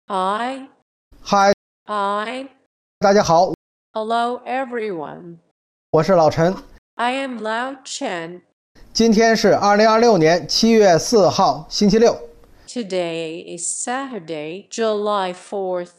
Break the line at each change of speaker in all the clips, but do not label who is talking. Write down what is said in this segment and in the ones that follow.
Hi,
嗨，
hi,
大家好，
hello everyone.
我是老陈。
I am Lao Chen.
今天是2026年7月4号，星期六。
Today is Saturday, July 4th,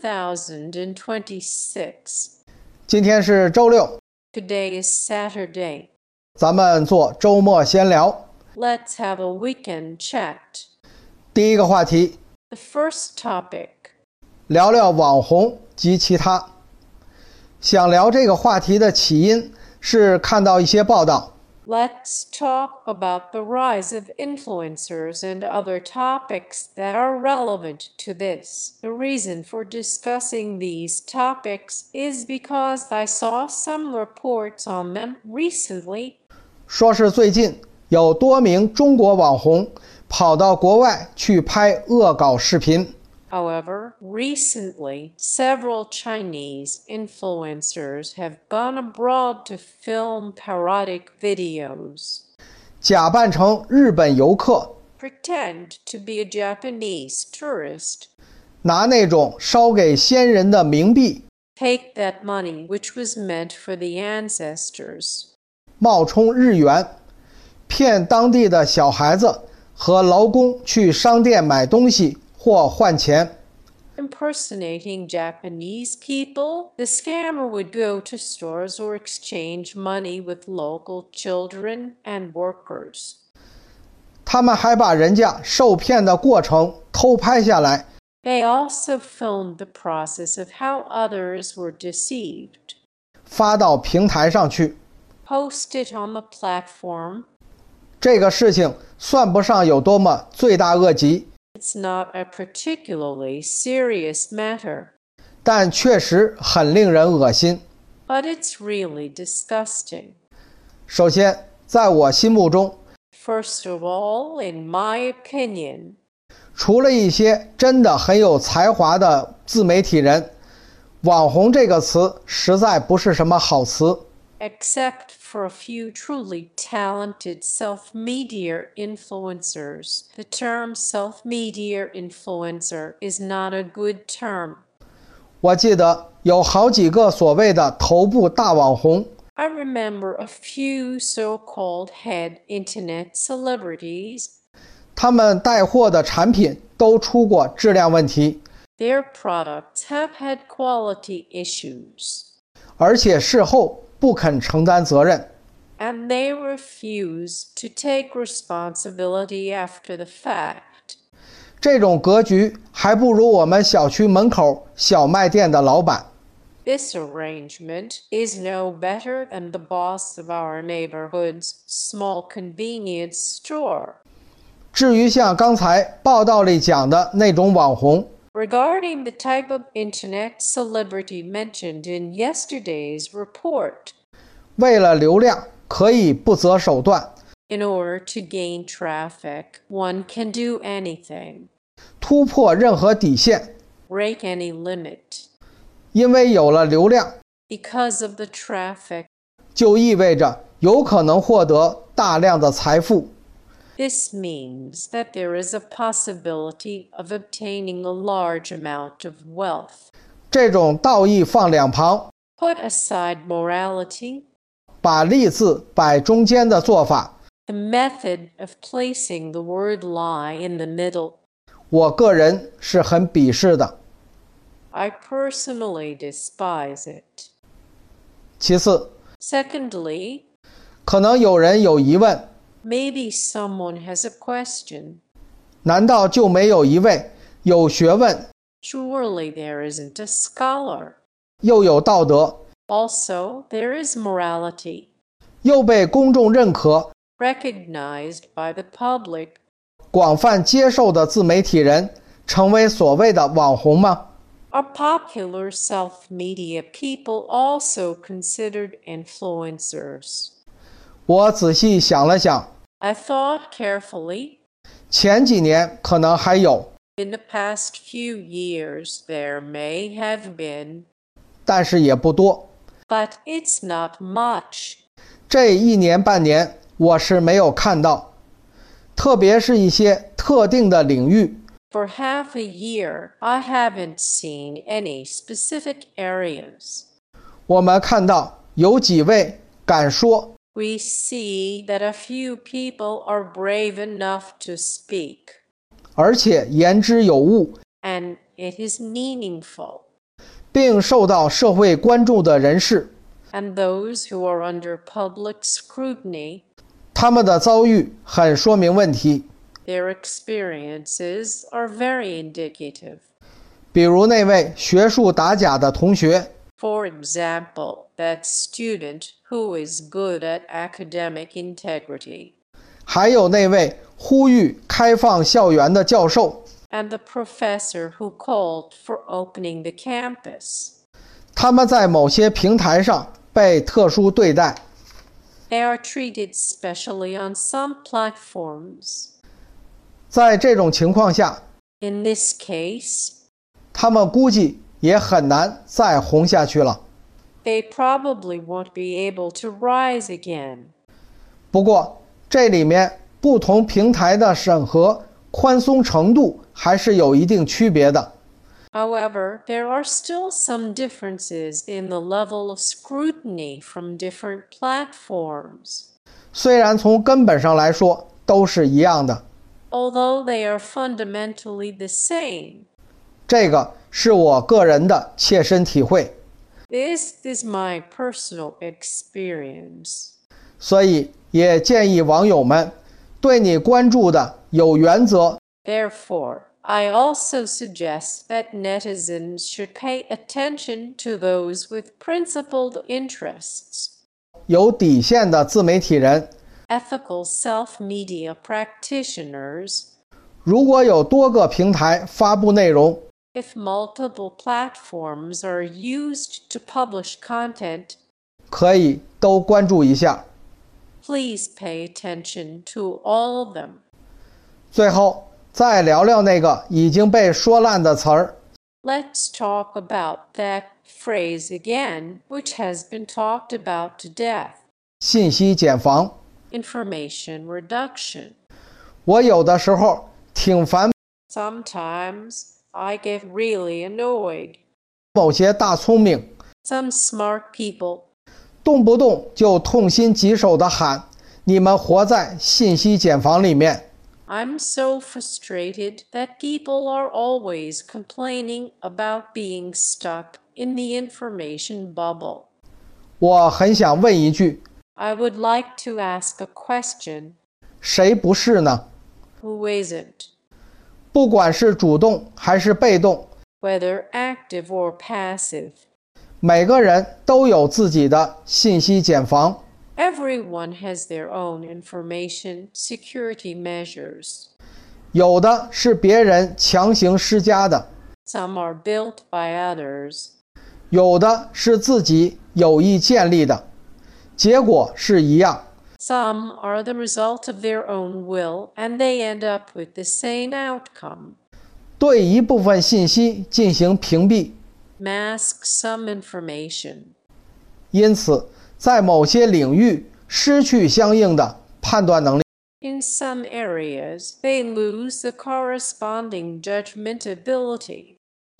2026.
今天是周六，
Today is Saturday.
咱们做周末闲聊。
Let's have a weekend chat.
第一个话题，
The first topic.
聊聊网红及其他。想聊这个话题的起因是看到一些报道，
Let's talk about the rise of influencers and other topics that are relevant to this. The reason for discussing these topics is because I saw some reports on them recently.
说是最近有多名中国网红跑到国外去拍恶搞视频。
However, recently, several Chinese influencers have gone abroad to film parodic videos.
假扮成日本游客，
Pretend to be a Japanese tourist.
拿那种烧给先人的冥币，
Take that money which was meant for the ancestors.
冒充日元，骗当地的小孩子和劳工去商店买东西或换钱。
Impersonating Japanese people, the scammer would go to stores or exchange money with local children and workers.
他们还把人家受骗的过程偷拍下来，
They also filmed the process of how others were deceived.
发到平台上去。
Post it on the platform.
这个事情算不上有多么罪大恶极，
It's not a particularly serious matter,
但确实很令人恶心。
but it's really disgusting.
首先，在我心目中，
First of all, in my opinion,
除了一些真的很有才华的自媒体人，网红这个词实在不是什么好词。
except for a few truly talented self-media influencers. The term self-media influencer is not a good term.
我记得有好几个所谓的头部大网红，
I remember a few so-called head internet celebrities.
他们带货的产品都出过质量问题，
Their products have had quality issues,
而且事后不肯承担责任。
and they refuse to take responsibility after the fact.
这种格局还不如我们小区门口小卖店的老板。
This arrangement is no better than the boss of our neighborhood's small convenience store.
至于像刚才报道里讲的那种网红，
Regarding the type of internet celebrity mentioned in yesterday's report,
为了流量可以不择手段，
in order to gain traffic, one can do anything,
突破任何底线，
break any limit.
因为有了流量，
Because of the traffic,
就意味着有可能获得大量的财富。
this means that there is a possibility of obtaining a large amount of wealth.
这种道义放两旁，
Put aside morality,
把利字摆中间的做法，
the method of placing the word lie in the middle,
我个人是很鄙视的。
I personally despise it.
其次，
Secondly,
可能有人有疑问，
maybe someone has a question.
难道就没有一位有学问
Surely there isn't a scholar.
又有道德
Also, there is morality,
又被公众认可
recognized by the public.
广泛接受的自媒体人成为所谓的网红吗？
Are popular self-media people also considered influencers?
我仔细想了想，
I thought carefully.
前几年可能还有，
In the past few years, there may have been,
但是也不多。
but it's not much.
这1年半年我是没有看到，特别是一些特定的领域，
For half a year, I haven't seen any specific areas.
我们看到有几位敢说，
We see that a few people are brave enough to speak,
而且言之有物，
and it is meaningful.
并受到社会关注的人士，
And those who are under public scrutiny,
他们的遭遇很说明问题。
their experiences are very indicative.
比如那位学术打假的同学，
For example, that student who is good at academic integrity,
还有那位呼吁开放校园的教授，
and the professor who called for opening the campus.
他们在某些平台上被特殊对待。
They are treated specially on some platforms.
在这种情况下，
In this case,
他们估计也很难再红下去了。
they probably won't be able to rise again.
不过，这里面不同平台的审核宽松程度还是有一定区别的。
However, there are still some differences in the level of scrutiny from different platforms,
虽然从根本上来说都是一样的，
although they are fundamentally the same.
这个是我个人的切身体会，
This is my personal experience.
所以也建议网友们对你关注的有原则、
Therefore, I also suggest that netizens should pay attention to those with principled interests.
有底线的自媒体人，
Ethical self-media practitioners,
如果有多个平台发布内容，
if multiple platforms are used to publish content,
可以都关注一下。
please pay attention to all of them.
最后再聊聊那个已经被说烂的词儿，
Let's talk about that phrase again, which has been talked about to death.
信息茧房。
Information reduction.
我有的时候挺烦
Sometimes I get really annoyed.
某些大聪明，
Some smart people
动不动就痛心疾首地喊：“你们活在信息茧房里面。”
I'm so frustrated that people are always complaining about being stuck in the information bubble.
我很想问一句，
I would like to ask a question.
谁不是呢？
Who isn't?
不管是主动还是被动，
Whether active or passive.
每个人都有自己的信息茧房。
Everyone has their own information security measures.
有的是别人强行施加的，
Some are built by others.
有的是自己有意建立的，结果是一样。
Some are the result of their own will, and they end up with the same outcome.
对一部分信息进行屏蔽，
Mask some information.
因此在某些领域失去相应的判断能力。
In some areas, they lose the corresponding judgment ability.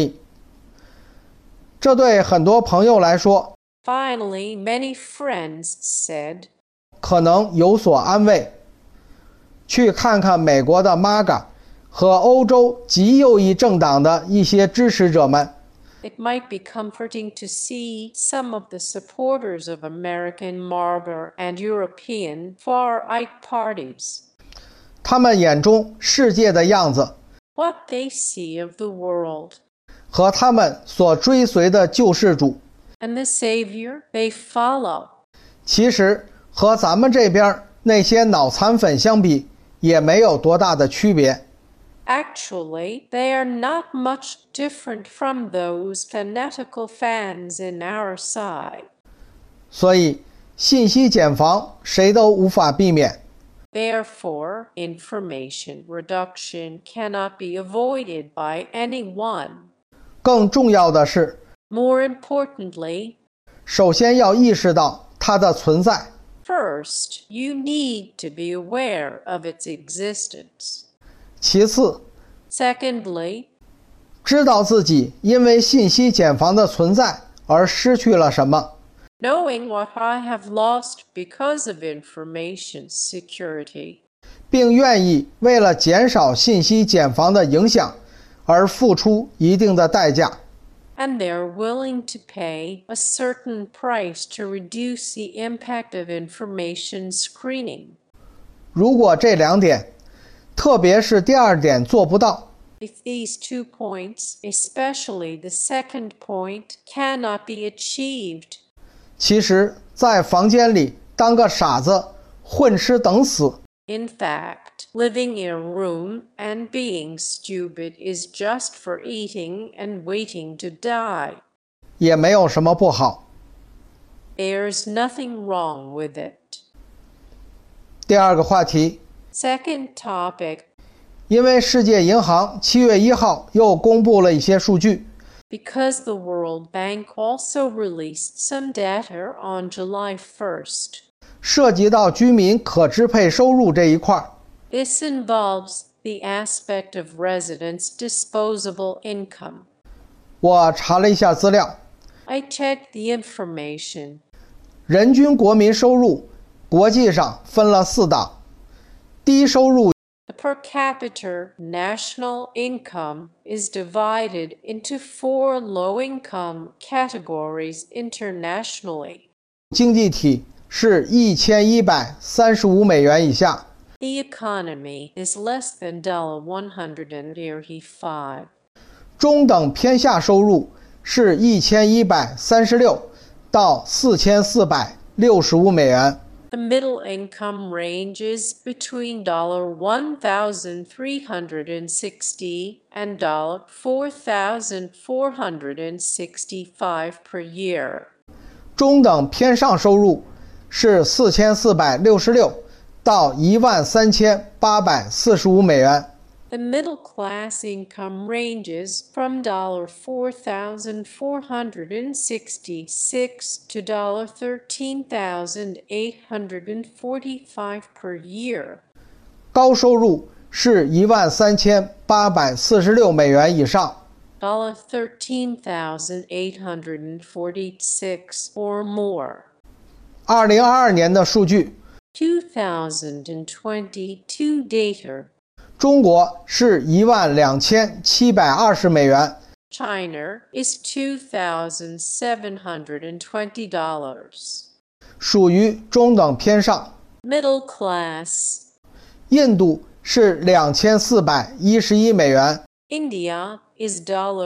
这对很多朋友来说
Finally, many friends said,
可能有所安慰。去看看美国的 MAGA 和欧洲极右翼政党的一些支持者们，
it might be comforting to see some of the supporters of American MAGA and European far-right parties.
他们眼中世界的样子
What they see of the world,
和他们所追随的救世主，
and the Savior they follow.
其实和咱们这边那些脑残粉相比，也没有多大的区别。
Actually, they are not much different from those fanatical fans in our side.
所以信息茧房谁都无法避免。
Therefore, information reduction cannot be avoided by anyone.
更重要的是，
More importantly,
首先要意识到它的存在，
first, you need to be aware of its existence.
其次
Secondly,
知道自己因为信息茧房的存在而失去了什么，
knowing what I have lost because of information security,
并愿意为了减少信息茧房的影响而付出一定的代价。
and they're willing to pay a certain price to reduce the impact of information screening.
如果这两点，特别是第二点做不到，
If these 2 points, especially the second point, cannot be achieved,
其实在房间里当个傻子混吃等死
in fact, living in a room and being stupid is just for eating and waiting to die.
也没有什么不好。
There's nothing wrong with it.
第二个话题，
Second topic,
因为世界银行7月1号又公布了一些数据，
because the World Bank also released some data on July 1st.
涉及到居民可支配收入这一块。
This involves the aspect of residents' disposable income.
我查了一下资料，
I checked the information.
人均国民收入国际上分了4档，低收入
The per capita national income is divided into 4 low-income categories internationally.
经济体是1135美元以下，
The economy is less than $135.
中等偏下收入是1136到4465美元，
The middle income ranges between $1,360 and $4,465 per year.
中等偏上收入是4466到13845美元，
The middle class income ranges from $4,466 to $13,845 per year.
高收入是13846美元以上，
$13,846 or more.
2022年的数据，
2022 data.
中国是12720美元，
China is $2,720.
属于中等偏上。
Middle class.
印度是2411美元，
India is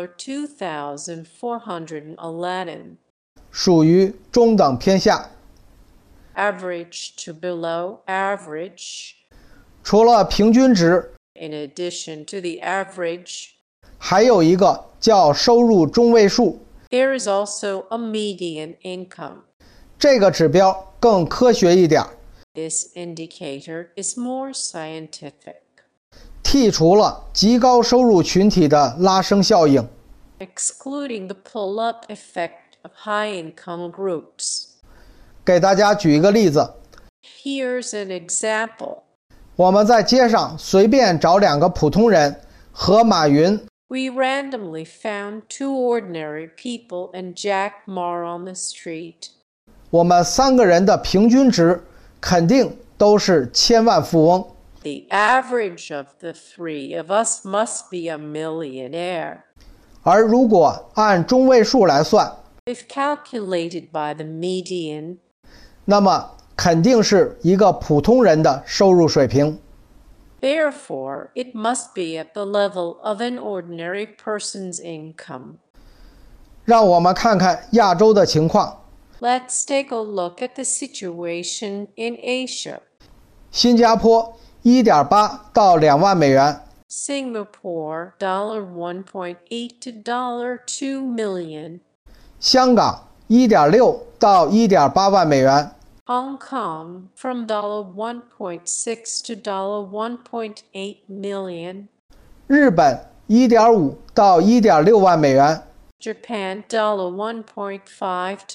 $2,411.
属于中等偏下。
Average to below average.
除了平均值，
In addition to the average,
还有一个叫收入中位数，
there is also a median income.
这个指标更科学一点，
This indicator is more scientific,
剔除了极高收入群体的拉升效应。
excluding the pull-up effect of high-income groups.
给大家举一个例子，
Here's an example.
我们在街上随便找2个普通人和马云，
We randomly found 2 ordinary people and Jack Ma on the street.
我们3个人的平均值肯定都是千万富翁。
The average of the 3 of us must be a millionaire.
而如果按中位数来算，
If calculated by the median,
那么肯定是一个普通人的收入水平。
therefore, it must be at the level of an ordinary person's income.
让我们看看亚洲的情况。
Let's take a look at the situation in Asia.
新加坡1.8到2万美元，
Singapore, $1.8 to $2 million.
香港1.6到1.8万美元，
Hong Kong, from $1.6 to $1.8 million.
日本1.5到1.6万美元，
Japan, $1.5 to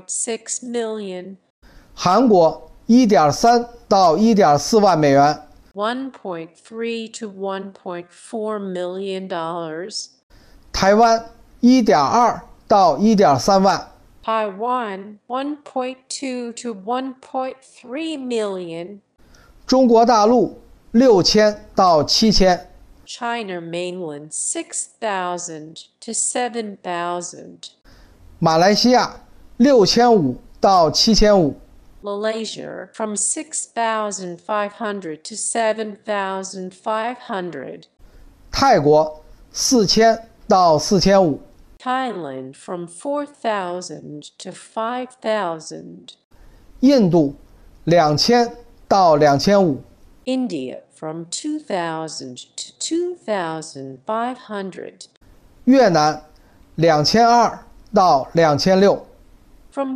$1.6 million.
韩国1.3到1.4万美元，
$1.3 to $1.4 million.
台湾1.2到1.3万，
Taiwan, 1.2 to 1.3 million.
中国大陆6000到7000，
China mainland, 6,000 to 7,000.
马来西亚6500到7500，
Malaysia, from 6,500 to 7,500.
泰国4000到4500，
Thailand, from 4,000 to 5,000.
印度2000到2500，
India, from 2,000 to 2,500.
越南2200到2600。
From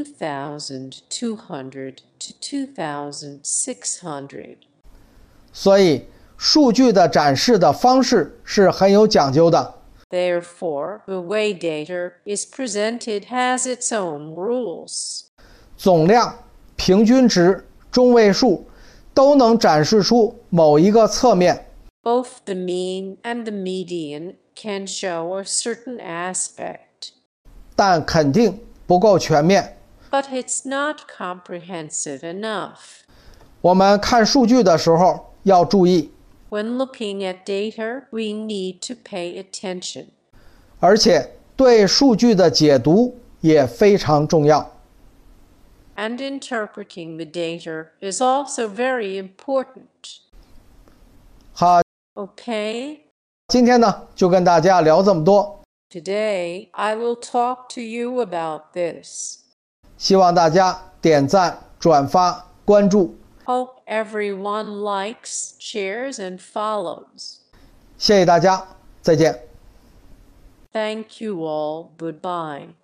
2,200 to 2,600.
所以，数据的展示的方式是很有讲究的。
Therefore, the way data is presented has its own rules.
总量、平均值、中位数都能展示出某一个侧面，
Both the mean and the median can show a certain aspect,
但肯定不够全面。
but it's not comprehensive enough.
我们看数据的时候要注意，
When looking at data, we need to pay attention.
而且对数据的解读也非常重要。
And interpreting the data is also very important.
好，
Okay?
今天呢就跟大家聊这么多，
Today, I will talk to you about this.
希望大家点赞、转发、关注，
Hope everyone likes, shares, and follows.
谢谢大家，再见。
Thank you all. Goodbye.